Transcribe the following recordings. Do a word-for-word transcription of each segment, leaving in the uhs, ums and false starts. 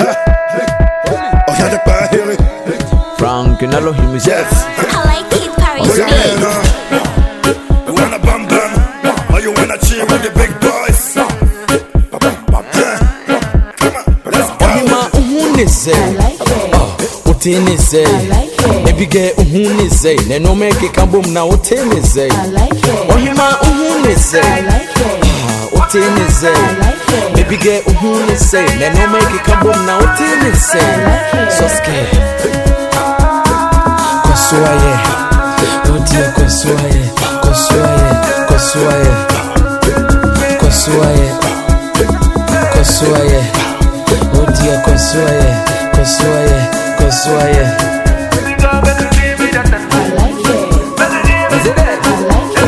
Oh, yeah, the bar here. Frank and Elohim is Yes. I like it, Paris. Oh, yeah, you wanna bum bum? Or you wanna chill with the big boys? Come on, let's go. Ohima uhunize. I like it. Oh, utinize. I like it. Ebige uhunize. Neno meke kambum na utinize. I like it. Ohima uhunize. I like it. Utinize. I like it. Ebige uhunize. Neno meke kambum na utinize. So scared. Kosuaye. Odia kosuaye. Kosuaye. Kosuaye. Kosuaye. Kosuaye. Odia kosuaye. Kosuaye. Kosuaye. I like it. Is it that? I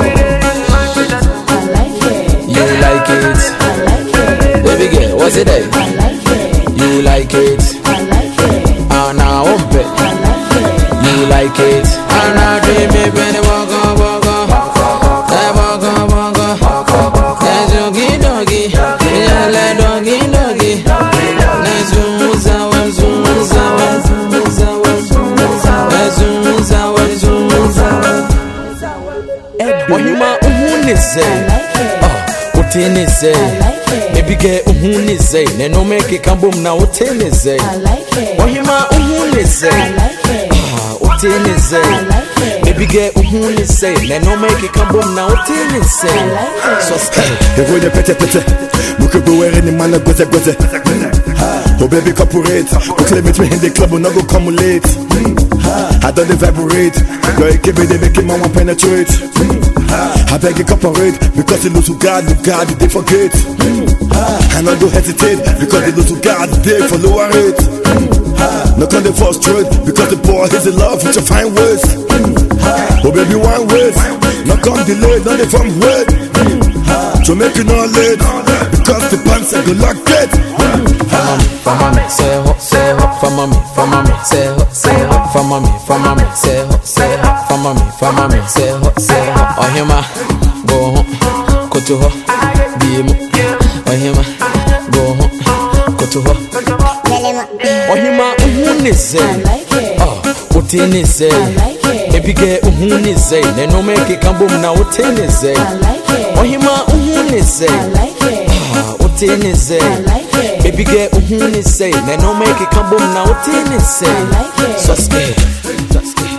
like it. You like it? I like it. Baby girl, what's it that? I like it. You like it? I like it. Anna Ompe. I like it. You like it? Anna dream me when walk on walk on. I walk on walk on. Let's doggy doggy. Yeah, let doggy doggy. Let's zoom zawa zoom zawa zoom zawa zoom zawa zoom zawa zoom zawa. Ohima uhunize. I like it. Oh, utinize. I like it. Baby girl uhunize. Neno meke kambum na utinize. I like it. Ohima uhunize. I like it. Utinize. I like it. Baby girl uhunize. Neno meke kambum na utinize. I like it. So scared. You go the pete pete. Look at the way any man goze goze. Oh baby corporate. You claim it me in the club and I go come late. I don't dey vibrate. Girl, give me the make him want penetrate. I beg you cooperate because the lose to God, the God they forget. I not go hesitate because the lose to God they for lower rate. Not on the frustrate because the boy is in love with your fine ways. Oh baby one ways. Not come delay, not the from wait. To make you not late because the pants are good like that. For mommy, say ho, say ho, for mommy, for mommy, say ho, say ho, for mommy, for mommy, say ho, say ho, for mommy, for mommy, say ho, say ho. Ohima, go home, go to ho, be mo. Ohima, go home, go to ho. Ohima, uhunize. I like it. Oh, utinize. I like it. Baby girl uhunize. Neno meke kambum na utinize. I like it. Ohima uhunize. I like it. Utinize. I like it. Baby girl uhunize. Neno meke kambum na utinize. I like it. So scared. So scared.